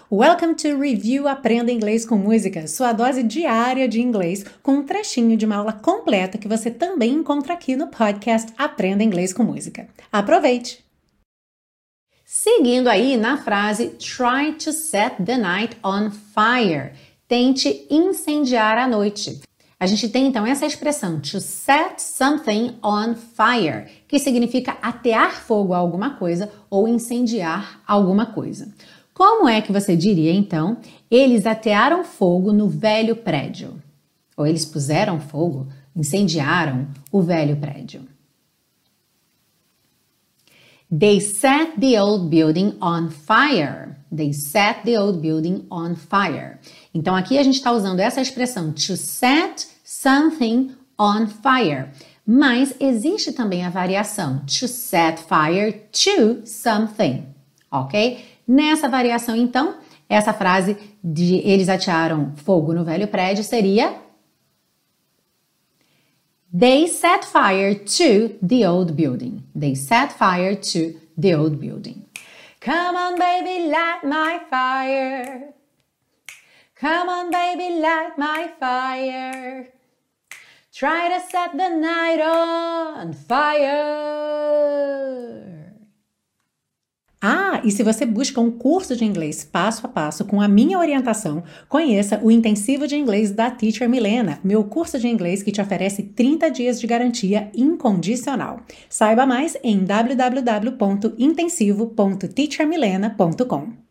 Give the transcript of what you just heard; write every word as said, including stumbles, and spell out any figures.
Welcome to Review Aprenda Inglês com Música, sua dose diária de inglês com um trechinho de uma aula completa que você também encontra aqui no podcast Aprenda Inglês com Música. Aproveite! Seguindo aí na frase Try to set the night on fire. Tente incendiar a noite. A gente tem então essa expressão to set something on fire, que significa atear fogo a alguma coisa ou incendiar alguma coisa. Como é que você diria, então, eles atearam fogo no velho prédio? Ou eles puseram fogo, incendiaram o velho prédio? They set the old building on fire. They set the old building on fire. Então, aqui a gente está usando essa expressão to set something on fire. Mas existe também a variação to set fire to something, ok? Nessa variação, então, essa frase de eles atearam fogo no velho prédio seria They set fire to the old building. They set fire to the old building. Come on, baby, light my fire. Come on, baby, light my fire. Try to set the night on fire. Ah, e se você busca um curso de inglês passo a passo com a minha orientação, conheça o Intensivo de Inglês da Teacher Milena, meu curso de inglês que te oferece trinta dias de garantia incondicional. Saiba mais em w w w ponto intensivo ponto teacher milena ponto com.